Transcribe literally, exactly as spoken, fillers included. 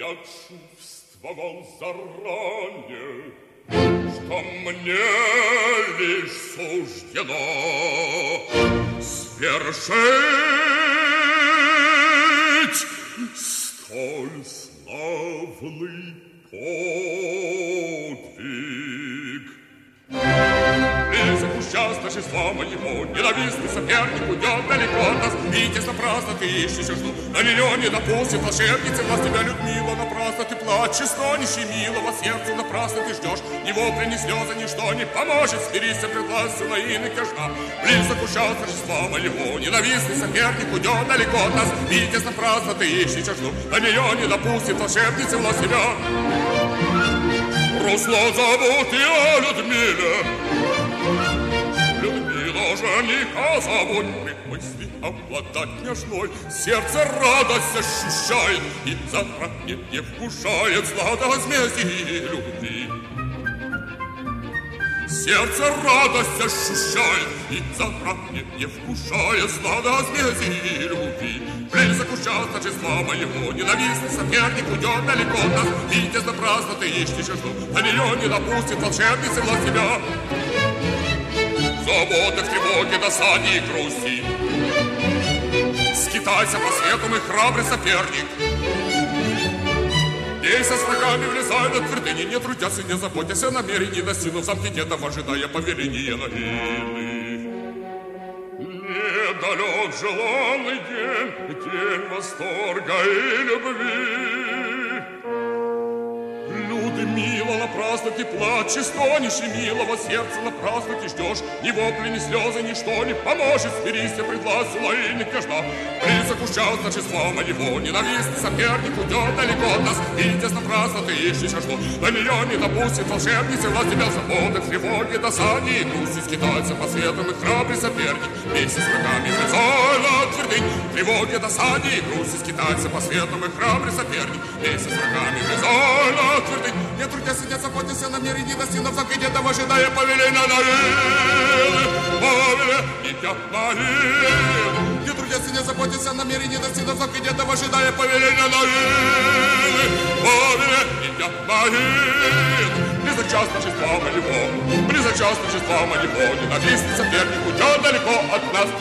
Я чувствовал заранее, что мне лишь суждено свершить столь славный подвиг. Близок уж час торжества моего, ненавистный соперник уйдет далеко от нас. Витязь, напрасно ты ищешь жду, на миллионе допустит волшебницы власть тебя, Людмила, напрасно ты плачешь, стонешь, и милого сердцу напрасно ты ждешь. Ни вопли, ни слезы, ничто не поможет, смирись пред властью наины княжна. Близок уж час торжества моего, ненавистный соперник уйдет далеко от нас. Витязь, напрасно ты ищешь жду, на миллионе допустит волшебницы власть тебя. Руслан зовут и о Людмиле, Людмила жениха зовут. При мысли обладать княжной сердце радость ощущает, и завтра не, не вкушает злата возмездия любви. Сердце радость ощущает, и завтра не, не вкушает злата возмездия любви. Близок уж час торжества моего, ненавистный соперник уйдет далеко от нас. Витязь, напрасно ты ищешь жду, на миллионе допустит волшебницы власть тебя. Заботы, в тревоге, досаде и грусти, скитайся по свету, мой храбрый соперник. Бейся с врагами, влезай на твердыни, не трудясь и не заботясь о намерении, достигнув замки дедов, ожидая повеления Нагины. Недалек желанный день, день восторга и любви. Людмила, напрасно ты плачешь, стонешь, и милого сердца напрасно ты ждешь. Ни вопли, ни слезы, ничто не поможет, смирись пред властью наины княжна. Близок уж час торжества моего, ненавистный соперник уйдет далеко от нас. Витязь, напрасно ты ищешь жду, на миллионе допустит волшебницы власть тебя. Заботы, тревоги, досаде и грусти, скитаются по свету и храбрый соперник. Вместе с врагами влезай на твердынь, тревоги, досаде и грусти, скитаются по свету и храбрый соперник. Вместе с врагами влезай на твердынь, не трудясь и не заботясь о намерении, достигнув замки дедов, ожидая повеления Наины. Повеления Наины. Не трудясь и не заботясь о намерении, достигнув замки дедов, ожидая повеления Наины. Повеления Наины. Близок час торжества моего, близок час торжества моего, ненавистный соперник уйдет далеко от нас.